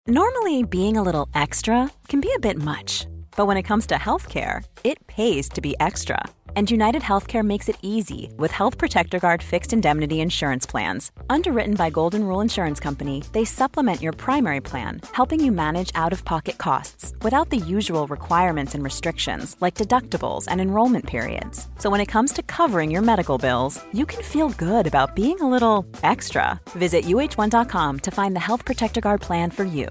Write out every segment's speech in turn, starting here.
Normally, being a little extra can be a bit much, but when it comes to healthcare, it pays to be extra. And United Healthcare makes it easy with Health Protector Guard fixed indemnity insurance plans. Underwritten by Golden Rule Insurance Company, they supplement your primary plan, helping you manage out-of-pocket costs without the usual requirements and restrictions like deductibles and enrollment periods. So when it comes to covering your medical bills, you can feel good about being a little extra. Visit uh1.com to find the Health Protector Guard plan for you.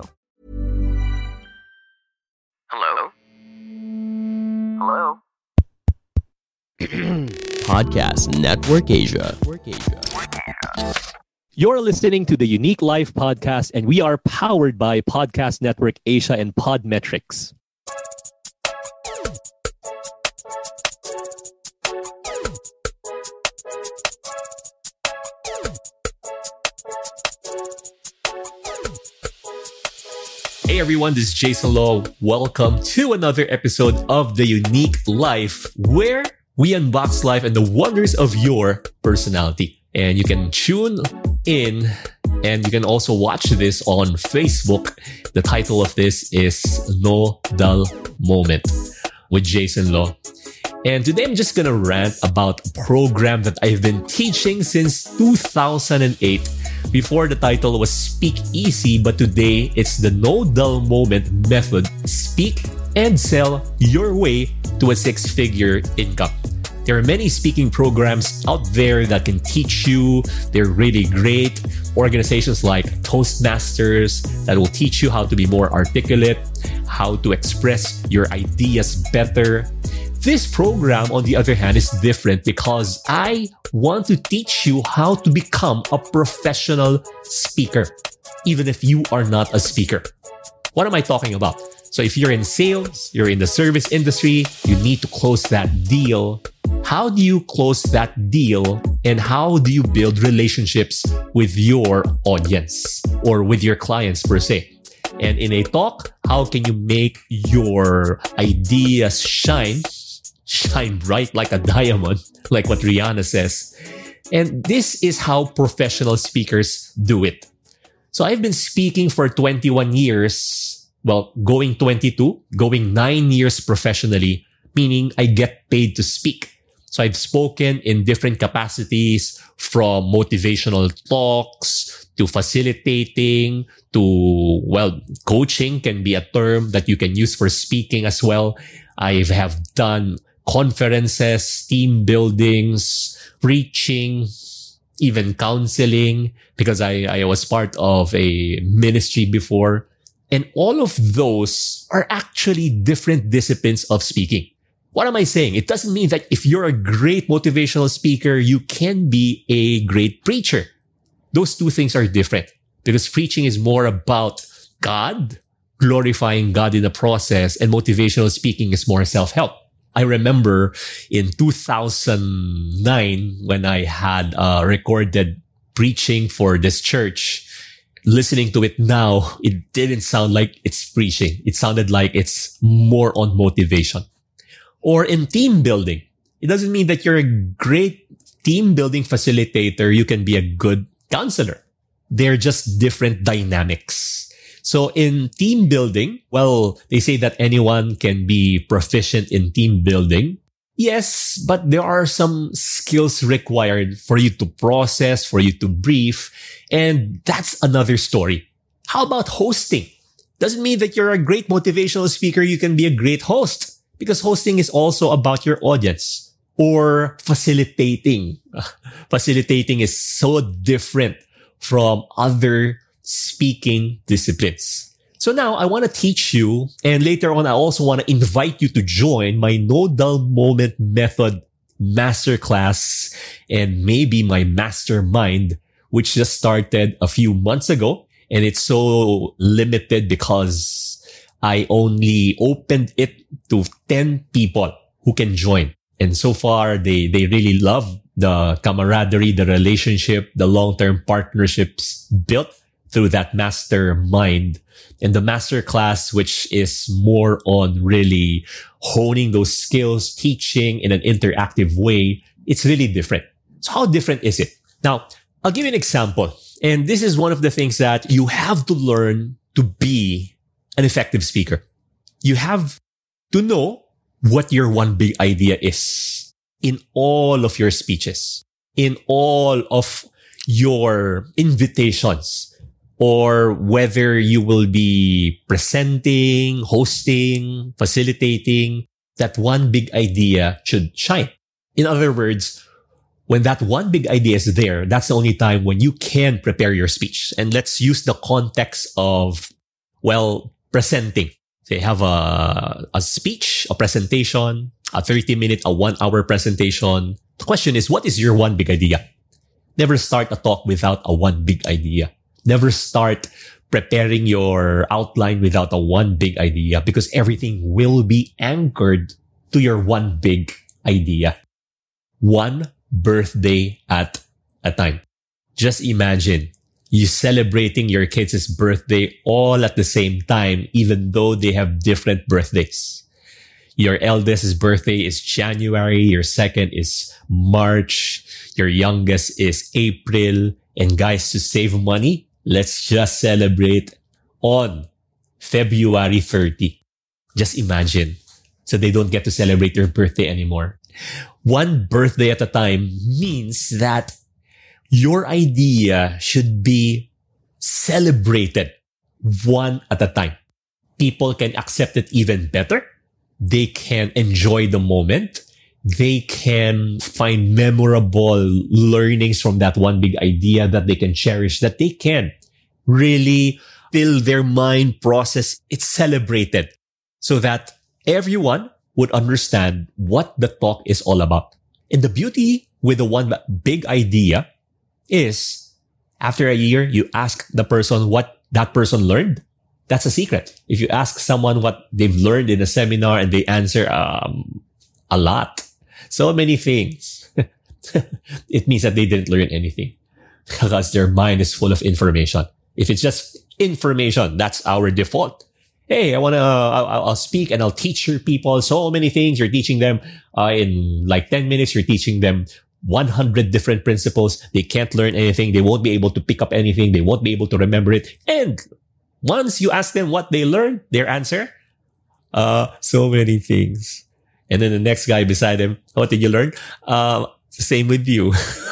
Hello? Hello? Podcast Network Asia. You're listening to the Unique Life Podcast, and we are powered by Podcast Network Asia and Podmetrics. Hey everyone, this is Jason Law. Welcome to another episode of The Unique Life, where we unbox life and the wonders of your personality. And you can tune in and you can also watch this on Facebook. The title of this is No Dull Moment with Jason Law. And today I'm just gonna rant about a program that I've been teaching since 2008. Before, the title was Speak Easy, but today it's the No Dull Moment method. Speak and sell your way to a six-figure income. There are many speaking programs out there that can teach you. They're really great. Organizations like Toastmasters that will teach you how to be more articulate, how to express your ideas better. This program, on the other hand, is different because I want to teach you how to become a professional speaker, even if you are not a speaker. What am I talking about? So if you're in sales, you're in the service industry, you need to close that deal. How do you close that deal? And how do you build relationships with your audience or with your clients per se? And in a talk, how can you make your ideas shine bright like a diamond, like what Rihanna says? And this is how professional speakers do it. So I've been speaking for 21 years, well, going 22, going 9 years professionally, meaning I get paid to speak. So I've spoken in different capacities, from motivational talks to facilitating to, well, coaching can be a term that you can use for speaking as well. I have done conferences, team buildings, preaching, even counseling, because I was part of a ministry before. And all of those are actually different disciplines of speaking. What am I saying? It doesn't mean that if you're a great motivational speaker, you can be a great preacher. Those two things are different because preaching is more about God, glorifying God in the process, and motivational speaking is more self-help. I remember in 2009 when I had recorded preaching for this church, listening to it now, it didn't sound like it's preaching. It sounded like it's more on motivation. Or in team building, it doesn't mean that you're a great team building facilitator. You can be a good counselor. They're just different dynamics. So in team building, well, they say that anyone can be proficient in team building. Yes, but there are some skills required for you to process, for you to brief. And that's another story. How about hosting? Doesn't mean that you're a great motivational speaker. You can be a great host. Because hosting is also about your audience. Or facilitating. Facilitating is so different from other speaking disciplines. So now I want to teach you, and later on I also want to invite you to join my No Dull Moment Method Masterclass and maybe my mastermind, which just started a few months ago. And it's so limited because I only opened it to 10 people who can join. And so far, they really love the camaraderie, the relationship, the long-term partnerships built through that mastermind. And the masterclass, which is more on really honing those skills, teaching in an interactive way, it's really different. So how different is it? Now, I'll give you an example. And this is one of the things that you have to learn to be an effective speaker, you have to know what your one big idea is in all of your speeches, in all of your invitations, or whether you will be presenting, hosting, facilitating, that one big idea should shine. In other words, when that one big idea is there, that's the only time when you can prepare your speech. And let's use the context of, presenting. They have a speech, a presentation, a 30-minute, a 1-hour presentation. The question is, what is your one big idea? Never start a talk without a one big idea. Never start preparing your outline without a one big idea, because everything will be anchored to your one big idea. One birthday at a time. Just imagine you celebrating your kids' birthday all at the same time, even though they have different birthdays. Your eldest's birthday is January, your second is March, your youngest is April. And guys, to save money, let's just celebrate on February 30. Just imagine. So they don't get to celebrate their birthday anymore. One birthday at a time means that your idea should be celebrated one at a time. People can accept it even better. They can enjoy the moment. They can find memorable learnings from that one big idea that they can cherish, that they can really fill their mind, process. It's celebrated so that everyone would understand what the talk is all about. And the beauty with the one big idea is, after a year, you ask the person what that person learned. That's a secret. If you ask someone what they've learned in a seminar and they answer a lot, so many things, it means that they didn't learn anything because their mind is full of information. If it's just information, that's our default. Hey, I'll speak and I'll teach your people so many things. You're teaching them in like 10 minutes. You're teaching them 100 different principles. They can't learn anything. They won't be able to pick up anything. They won't be able to remember it. And once you ask them what they learned, their answer, so many things. And then the next guy beside them, what did you learn? Same with you.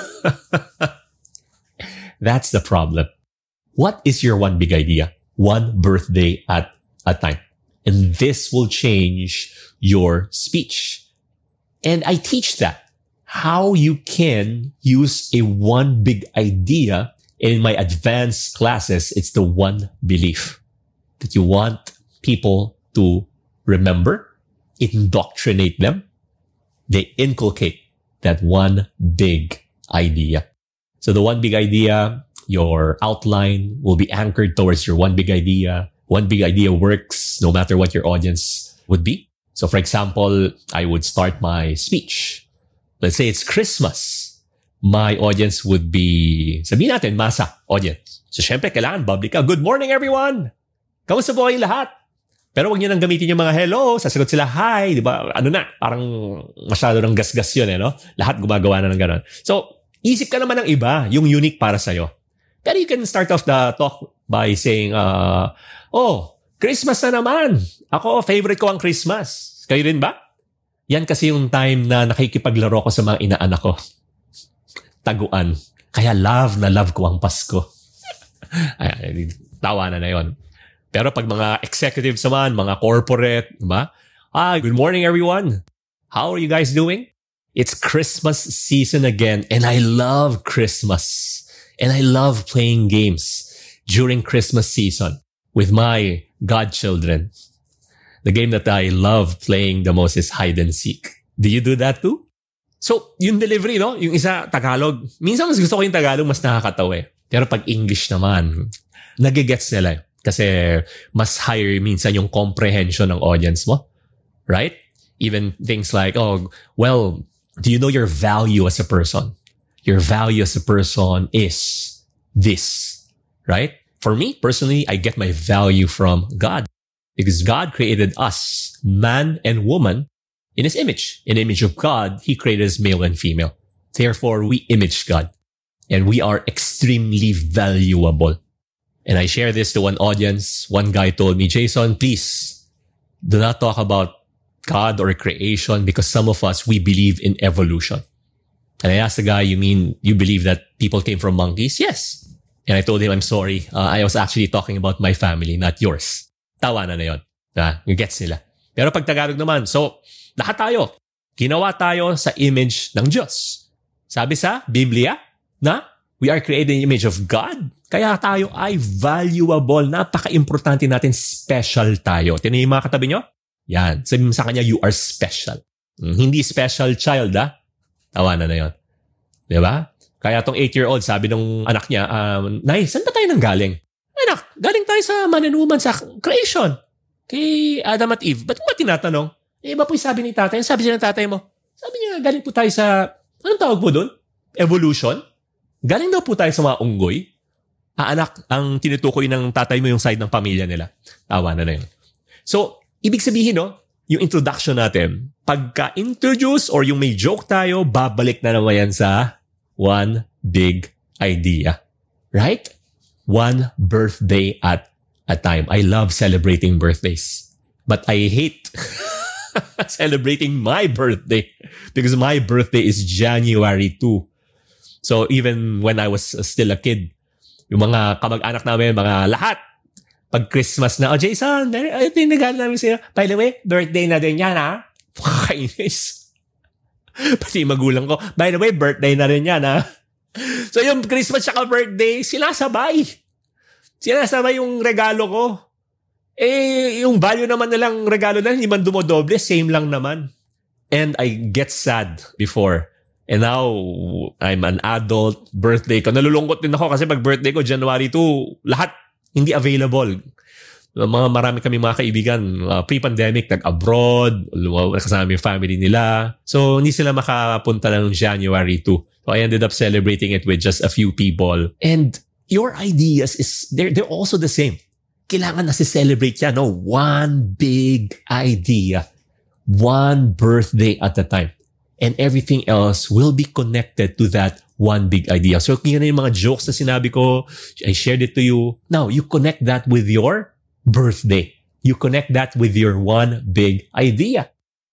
That's the problem. What is your one big idea? One birthday at a time. And this will change your speech. And I teach that. How you can use a one big idea. In my advanced classes, it's the one belief that you want people to remember, indoctrinate them. They inculcate that one big idea. So the one big idea, your outline will be anchored towards your one big idea. One big idea works no matter what your audience would be. So for example, I would start my speech. Let's say it's Christmas. My audience would be, sabihin natin, masa audience. So syempre, kailangan bubbly ka. Good morning, everyone! Kamusta po kayong lahat? Pero wag niyo nang gamitin yung mga hello. Sasagot sila, hi. Diba? Ano na? Parang masyado ng gas-gas yun, no? Lahat gumagawa na ng ganon. So, isip ka naman ng iba, yung unique para sa'yo. Pero you can start off the talk by saying, Christmas na naman. Ako, favorite ko ang Christmas. Kayo rin ba? Yan kasi yung time na nakikipaglaro ko sa mga inaanak ko. Taguan. Kaya love ko ang Pasko. Ay, tawanan na yon. Pero pag mga executives naman, mga corporate, diba? Good morning everyone. How are you guys doing? It's Christmas season again and I love Christmas. And I love playing games during Christmas season with my godchildren. The game that I love playing the most is hide and seek. Do you do that too? So, yung delivery, no? Yung isa, Tagalog. Minsan mas gusto ko yung Tagalog, mas nakakatawa eh. Pero pag English naman, nagigets nila. Kasi mas higher minsan yung comprehension ng audience mo. Right? Even things like, do you know your value as a person? Your value as a person is this. Right? For me, personally, I get my value from God. Because God created us, man and woman, in His image. In the image of God, He created us male and female. Therefore, we image God. And we are extremely valuable. And I share this to an audience. One guy told me, Jason, please do not talk about God or creation because some of us, we believe in evolution. And I asked the guy, you mean you believe that people came from monkeys? Yes. And I told him, I'm sorry. I was actually talking about my family, not yours. Tawanan na yun. Yung gets nila. Pero pag Tagalog naman, so lahat tayo, ginawa tayo sa image ng Diyos. Sabi sa Biblia na we are created in the image of God. Kaya tayo ay valuable. Napaka-importante natin. Special tayo. Tinan yung mga katabi nyo? Yan. Sabi mo sa kanya, you are special. Hindi special child, Tawanan na yun. Diba? Kaya tong 8-year-old, sabi nung anak niya, Nay, saan ba tayo nang galing? Anak, galing tayo sa maninuman sa creation. Kay Adam at Eve. Ba't mo tinatanong? Iba po yung sabi ni tatay. Sabi siya ng tatay mo. Sabi niya, galing po tayo sa, anong tawag po doon? Evolution? Galing daw po tayo sa mga unggoy. Anak, ang tinutukoy ng tatay mo yung side ng pamilya nila. Tawanan na yun. So, ibig sabihin, yung introduction natin, pagka-introduce or yung may joke tayo, babalik na naman yan sa one big idea. Right? One birthday at a time. I love celebrating birthdays. But I hate celebrating my birthday because my birthday is January 2. So even when I was still a kid, yung mga kamag-anak namin, mga lahat, pag Christmas na, Jason, ito yung nagano namin sa'yo. By the way, birthday na din yan, Kainis. Pati magulang ko, by the way, birthday na rin yan, So yung Christmas tsaka birthday, sinasabay. Sinasabay yung regalo ko. Yung value naman nilang regalo na, hindi man dumodoble, same lang naman. And I get sad before. And now, I'm an adult, birthday ko. Nalulungkot din ako kasi pag birthday ko, January 2, lahat hindi available. Marami kami mga kaibigan, pre-pandemic, nag-abroad, kasama yung family nila. So, hindi sila makapunta ng January 2. So, I ended up celebrating it with just a few people. And your ideas, they're also the same. Kailangan na si-celebrate yan, one big idea. One birthday at a time. And everything else will be connected to that one big idea. So, kung yan yung mga jokes na sinabi ko, I shared it to you. Now, you connect that with your birthday. You connect that with your one big idea.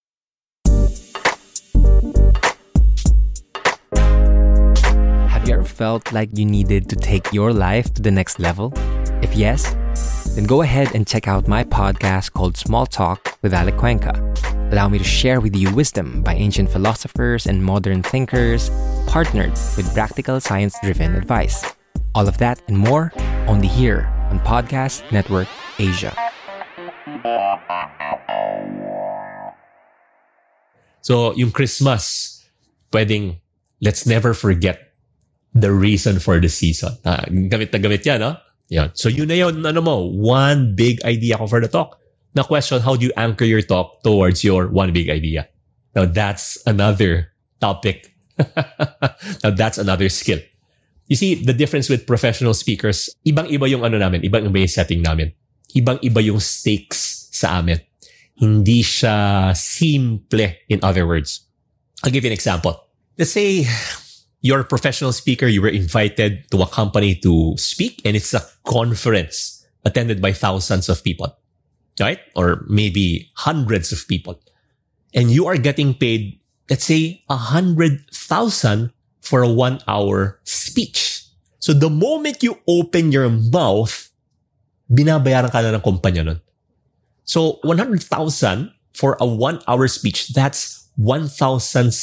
Have you ever felt like you needed to take your life to the next level? If yes, then go ahead and check out my podcast called Small Talk with Alec Cuenca. Allow me to share with you wisdom by ancient philosophers and modern thinkers, partnered with practical science-driven advice. All of that and more, only here on Podcast Network Asia. So, yung Christmas, pwedeng, let's never forget the reason for the season. Gamit na gamit yan, Yan. So, yun na yun, one big idea ko for the talk. Now, question, how do you anchor your talk towards your one big idea? Now, that's another topic. Now, that's another skill. You see, the difference with professional speakers, ibang-iba yung ibang-iba yung setting namin. Ibang-iba yung stakes sa amin. Hindi siya simple, in other words. I'll give you an example. Let's say you're a professional speaker, you were invited to a company to speak, and it's a conference attended by thousands of people, right? Or maybe hundreds of people. And you are getting paid, let's say, 100,000 for a 1-hour speech. So the moment you open your mouth, binabayaran ka na ng kumpanya nun. So 100,000 for a 1-hour speech, that's 1,600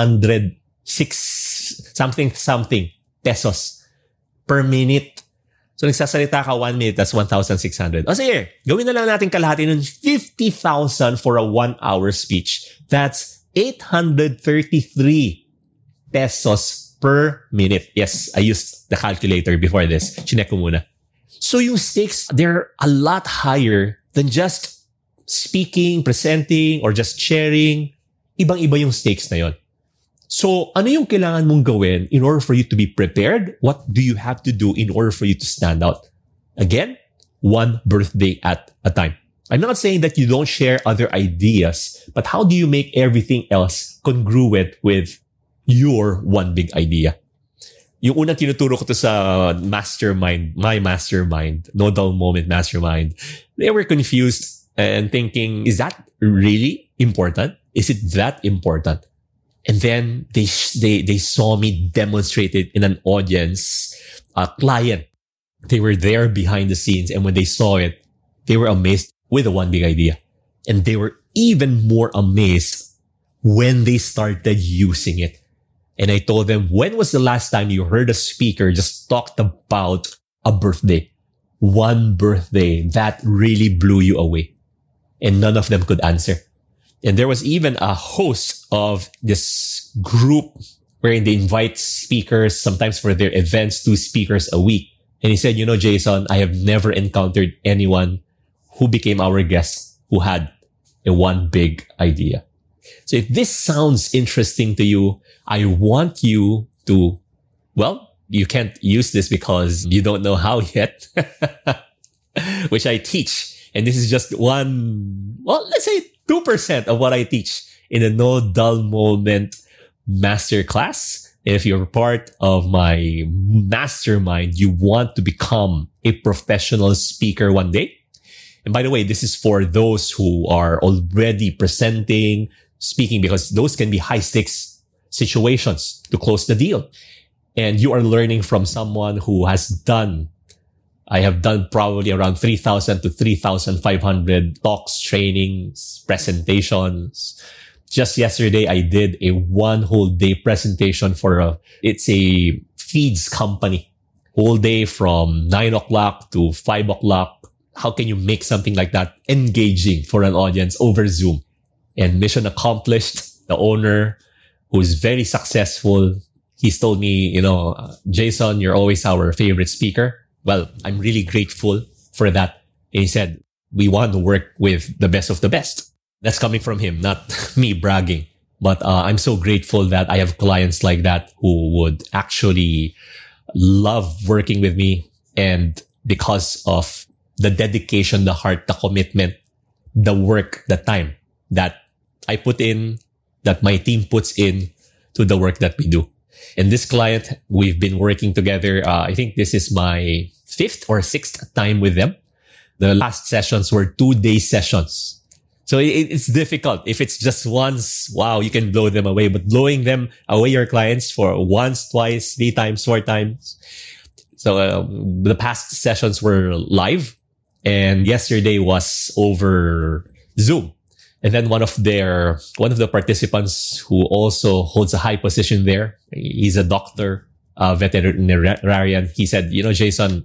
something pesos per minute. So nagsasalita ka 1 minute, that's 1,600. O sige, gawin na lang natin kalahati ng 50,000 for a 1-hour speech. That's 833 pesos per minute. Yes, I used the calculator before this. Chinek ko muna. So yung stakes, they're a lot higher than just speaking, presenting, or just sharing. Ibang-iba yung stakes na yon. So, ano yung kailangan mong gawin in order for you to be prepared? What do you have to do in order for you to stand out? Again, one birthday at a time. I'm not saying that you don't share other ideas, but how do you make everything else congruent with your one big idea? yung unang tinuturo ko to sa mastermind, my mastermind, No Dull Moment mastermind, they were confused and thinking, is that really important? Is it that important? And then they saw me demonstrate it in an audience, a client. They were there behind the scenes. And when they saw it, they were amazed with the one big idea. And they were even more amazed when they started using it. And I told them, when was the last time you heard a speaker just talked about a birthday? One birthday that really blew you away. And none of them could answer. And there was even a host of this group wherein they invite speakers, sometimes for their events, 2 speakers a week. And he said, Jason, I have never encountered anyone who became our guest who had a one big idea. So if this sounds interesting to you, I want you to, you can't use this because you don't know how yet, which I teach. And this is just let's say 2% of what I teach in the No Dull Moment Masterclass. And if you're part of my mastermind, you want to become a professional speaker one day. And by the way, this is for those who are already presenting, speaking, because those can be high stakes situations to close the deal. And you are learning from someone who I have done probably around 3,000 to 3,500 talks, trainings, presentations. Just yesterday, I did a 1 whole day presentation it's a feeds company. Whole day from 9 o'clock to 5 o'clock. How can you make something like that engaging for an audience over Zoom? And mission accomplished. The owner, who's very successful, he's told me, Jason, you're always our favorite speaker. Well, I'm really grateful for that. And he said, we want to work with the best of the best. That's coming from him, not me bragging. But I'm so grateful that I have clients like that who would actually love working with me. And because of the dedication, the heart, the commitment, the work, the time that I put in, that my team puts in to the work that we do. And this client, we've been working together. I think this is my 5th or 6th time with them. The last sessions were 2-day sessions. So it's difficult. If it's just once, wow, you can blow them away. But blowing them away, your clients, for once, twice, 3 times, 4 times. So the past sessions were live. And yesterday was over Zoom. And then one of the participants who also holds a high position there, he's a doctor, veterinarian. He said, Jason,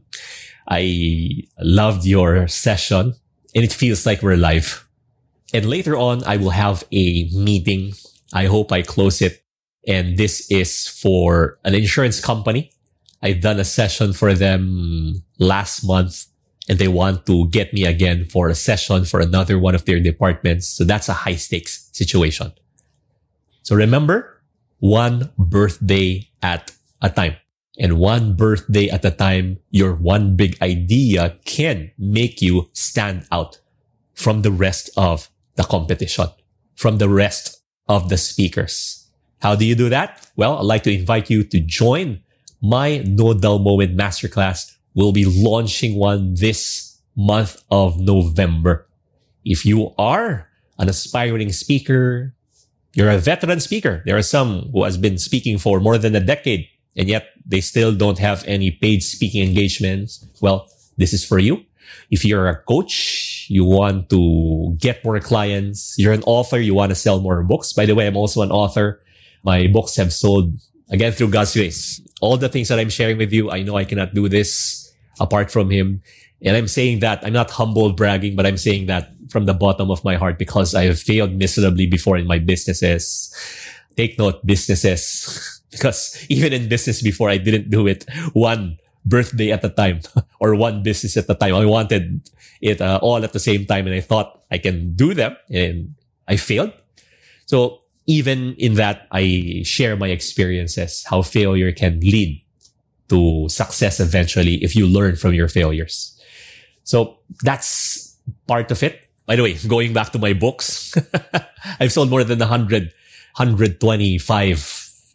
I loved your session and it feels like we're live. And later on, I will have a meeting. I hope I close it. And this is for an insurance company. I've done a session for them last month. And they want to get me again for a session for another one of their departments. So that's a high stakes situation. So remember, 1 birthday at a time. And 1 birthday at a time, your one big idea can make you stand out from the rest of the competition, from the rest of the speakers. How do you do that? Well, I'd like to invite you to join my No Dull Moment Masterclass. We'll be launching one this month of November. If you are an aspiring speaker, you're a veteran speaker. There are some who has been speaking for more than a decade, and yet they still don't have any paid speaking engagements. Well, this is for you. If you're a coach, you want to get more clients. You're an author, you want to sell more books. By the way, I'm also an author. My books have sold, again, through God's grace. All the things that I'm sharing with you, I know I cannot do this apart from Him. And I'm saying that, I'm not humble bragging, but I'm saying that from the bottom of my heart because I have failed miserably before in my businesses. Take note, businesses. Because even in business before, I didn't do it 1 birthday at a time or 1 business at a time. I wanted it all at the same time, and I thought I can do them, and I failed. So even in that, I share my experiences, how failure can lead to success eventually if you learn from your failures. So that's part of it. By the way, going back to my books, I've sold more than 125,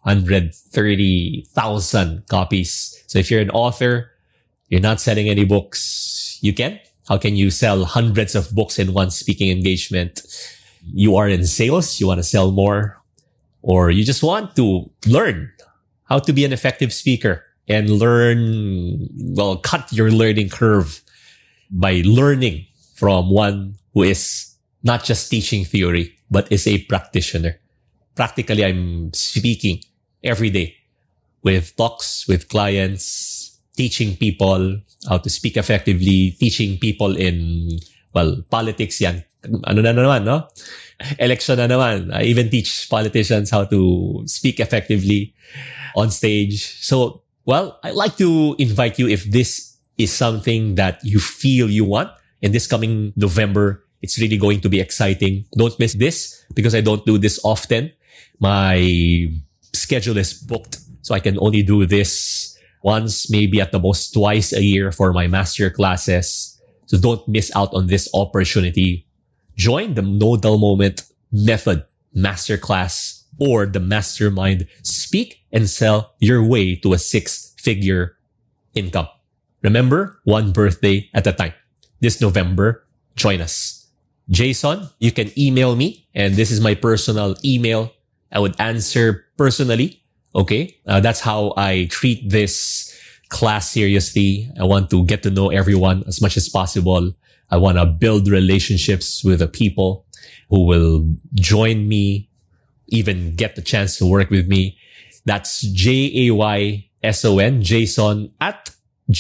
130,000 copies. So if you're an author, you're not selling any books, you can. How can you sell hundreds of books in one speaking engagement? You are in sales, you want to sell more, or you just want to learn how to be an effective speaker and cut your learning curve by learning from one who is not just teaching theory, but is a practitioner. Practically, I'm speaking every day with talks, with clients, teaching people how to speak effectively, teaching people in, politics yan. Ano na naman, no? Election na naman. I even teach politicians how to speak effectively on stage. So, I'd like to invite you, if this is something that you feel you want in this coming November. It's really going to be exciting. Don't miss this because I don't do this often. My schedule is booked, so I can only do this once, maybe at the most twice a year for my master classes. So don't miss out on this opportunity. Join the No Dull Moment Method Masterclass or the Mastermind. Speak and sell your way to a 6-figure income. Remember, one birthday at a time. This November, join us. Jason, you can email me, and this is my personal email. I would answer personally. Okay. That's how I treat this class seriously. I want to get to know everyone as much as possible. I want to build relationships with the people who will join me, even get the chance to work with me. That's JAYSON, Jason at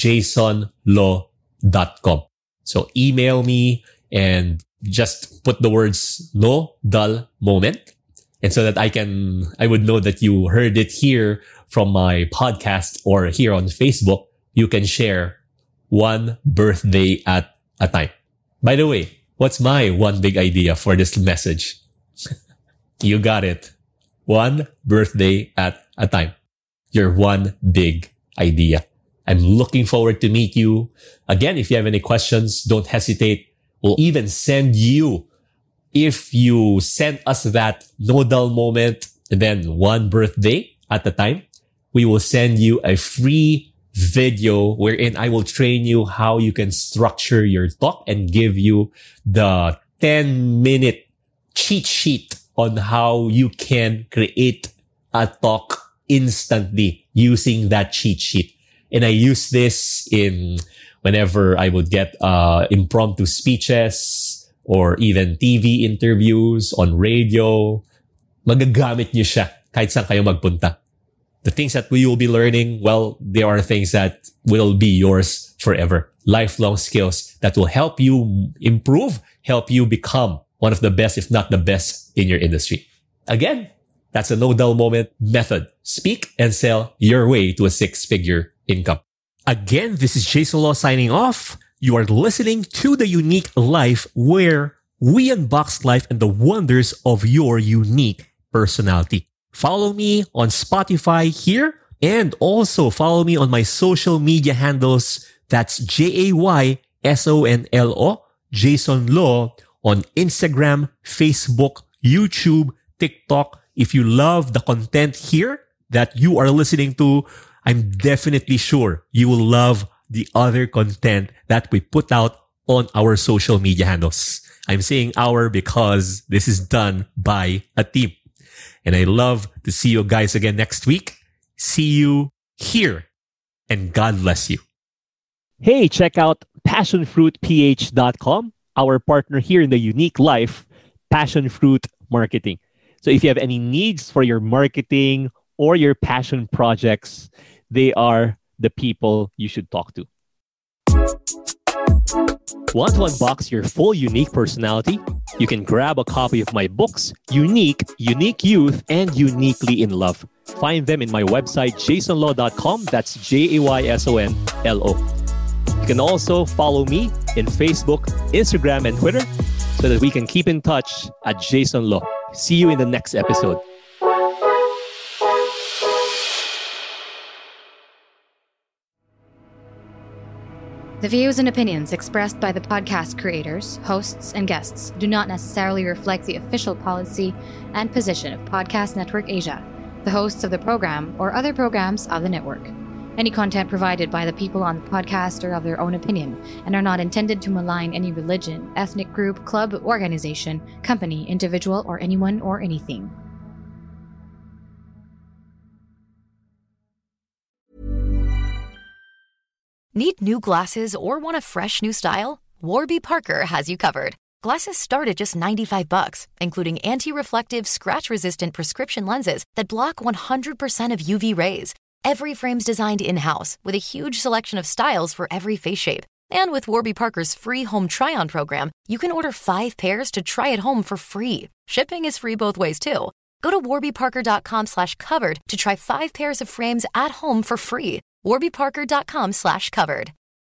jasonlaw.com. So email me and just put the words No Dull Moment. And so that I would know that you heard it here from my podcast or here on Facebook. You can share one birthday at a time. By the way, what's my one big idea for this message? You got it. One birthday at a time. Your one big idea. I'm looking forward to meet you. Again, if you have any questions, don't hesitate. We'll even send you, if you send us that No Dull Moment and then one birthday at a time, we will send you a free video wherein I will train you how you can structure your talk and give you the 10-minute cheat sheet on how you can create a talk instantly using that cheat sheet. And I use this in whenever I would get impromptu speeches or even TV interviews on radio. Magagamit niyo siya kahit saan kayo magpunta. The things that we will be learning, they are things that will be yours forever. Lifelong skills that will help you improve, help you become one of the best, if not the best in your industry. Again, that's a No Dull Moment method. Speak and sell your way to a 6-figure income. Again, this is Jason Law signing off. You are listening to The Unique Life, where we unbox life and the wonders of your unique personality. Follow me on Spotify here and also follow me on my social media handles. That's JAYSONLO, Jason Law, on Instagram, Facebook, YouTube, TikTok. If you love the content here that you are listening to, I'm definitely sure you will love the other content that we put out on our social media handles. I'm saying our because this is done by a team. And I love to see you guys again next week. See you here. And God bless you. Hey, check out passionfruitph.com, our partner here in The Unique Life, Passion Fruit Marketing. So if you have any needs for your marketing or your passion projects, they are the people you should talk to. Want to unbox your full unique personality? You can grab a copy of my books, Unique, Unique Youth, and Uniquely in Love. Find them in my website, jasonlaw.com. That's JAYSONLO. You can also follow me in Facebook, Instagram, and Twitter so that we can keep in touch at Jason Law. See you in the next episode. The views and opinions expressed by the podcast creators, hosts, and guests do not necessarily reflect the official policy and position of Podcast Network Asia, the hosts of the program, or other programs of the network. Any content provided by the people on the podcast are of their own opinion and are not intended to malign any religion, ethnic group, club, organization, company, individual, or anyone or anything. Need new glasses or want a fresh new style? Warby Parker has you covered. Glasses start at just $95, including anti-reflective, scratch-resistant prescription lenses that block 100% of UV rays. Every frame's designed in-house with a huge selection of styles for every face shape. And with Warby Parker's free home try-on program, you can order 5 pairs to try at home for free. Shipping is free both ways, too. Go to warbyparker.com/covered to try 5 pairs of frames at home for free. warbyparker.com/covered.